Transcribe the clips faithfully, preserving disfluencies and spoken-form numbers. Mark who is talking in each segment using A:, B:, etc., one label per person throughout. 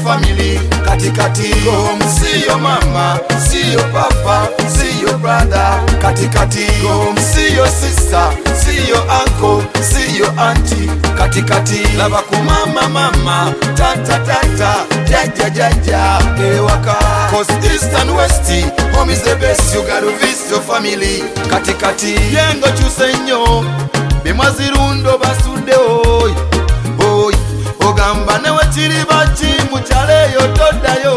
A: family. Kati kati Come see your mama, see your papa, see your brother. Kati kati Come see your sister, see your uncle, see your auntie. Kati kati Laba ku mama mama, tata tata, jaja jaja, ewaka. Cause east and west, home is the best. You gotta visit your family. Kati kati Yengo chusenyo, bimwazirundo basude oi oi. Ogamba newe chiri bachi muchale yotodayo.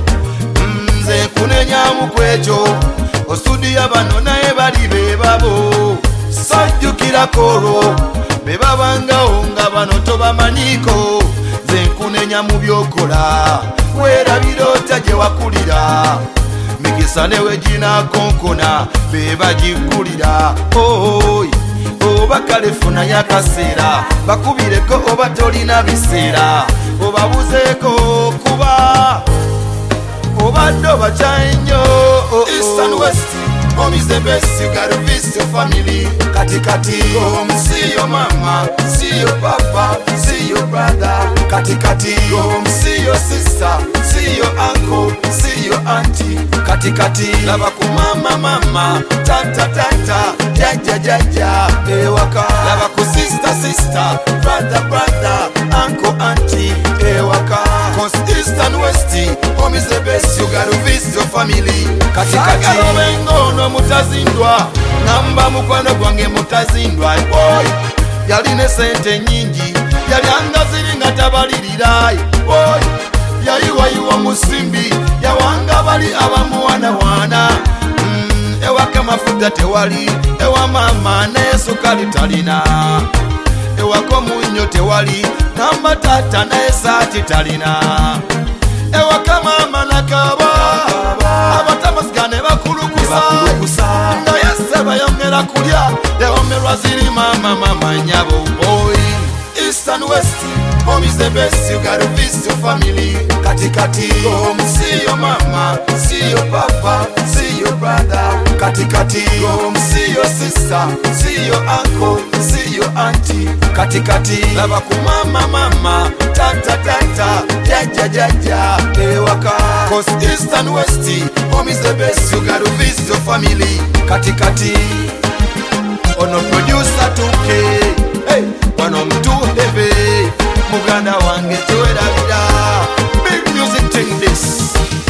A: Nze kunenya mukwecho, osudi yabano nae bali bebabo. Sajukira koro, bebabanga onga bano toba maniko. Nze kunenya mubyokola, wera birota je wakulira. Mikisa newe jina konkona, beba jikulira. Oi oba kalefuna yakasera, bakubireko oba tolina bisera, oba buzeko kuba oba doba chanyo. East and west, home is the best. You gotta visit your family. Kati kati Come see your mama, see your papa, see your brother. Kati kati Come see your sister, see your uncle, see your auntie. Kati kati Laba ku mama mama, tata tata, jaja jaja, ewaka. Laba ku sister sister, brother brother, uncle auntie, ewaka. Cause east and west, home is the best. You gotta visit your family. Kati kati Bengo no mutazindwa, namba mukwano gwange mutazindwa. Boy yaline sente nyingi, yali angaziringa tabalirira. Boy yayiwa yiwa musimbi, yawanga bali abamuwana wana. Mm, ewaka mafuta tewali, ewa mama ne sukali talina. Ewako munyo tewali, namba tata ne sati talina. Ewaka mama nakaba, abatamasgane bakulukusa. Naye seba yongera kulya, ewomerwa ziri mama mama nyabo. Boy east and west, home is the best. You gotta visit your family. Kati kati Come see your mama, see your papa, see your brother. Kati kati Come see your sister, see your uncle, see your auntie. Kati kati Laba ku mama mama, tata tata, jaja jaja, ewaka. Cause east and west, home is the best. You gotta visit your family. Kati kati Ono producer two K, hey, wano mtu heavy, muganda wange tuweda vida. Big music thing this.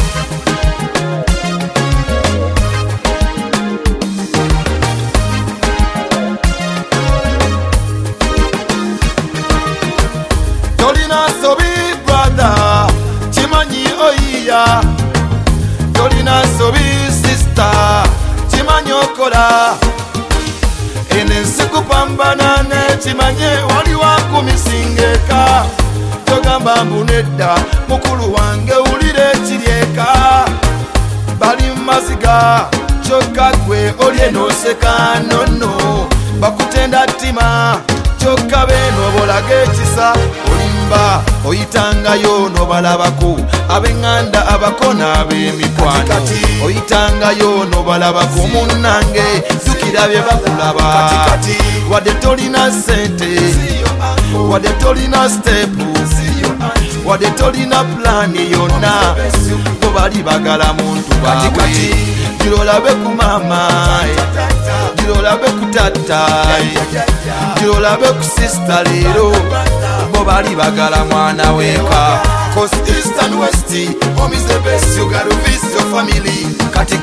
A: Tolina sobi brother, chimanyi oiya. Tolina sobi sister, chimanyi okola. Ene siku pambana ne chimanye wali wakumisingeka. Togamba mbunedda mukulu wange ulire chirieka. Bali maziga choka gwe olye noseka nono. Bakutenda tima choka beno bolage chisa. Olimba oyitanga yo no balabaku, abenganda abakona abemikwano. Oyitanga yo no balabaku munange, zukira bye bakulaba. Wadde tolina sente, wadde tolina step, wadde tolina plani yonna, bo bali bagala muntu baabwe. Girolabe ku mama, girolabe ku tata, girolabe ku sister lero, bo bali bagala mwana weka. Cause east and west, home is the best. You gotta visit your family. Kati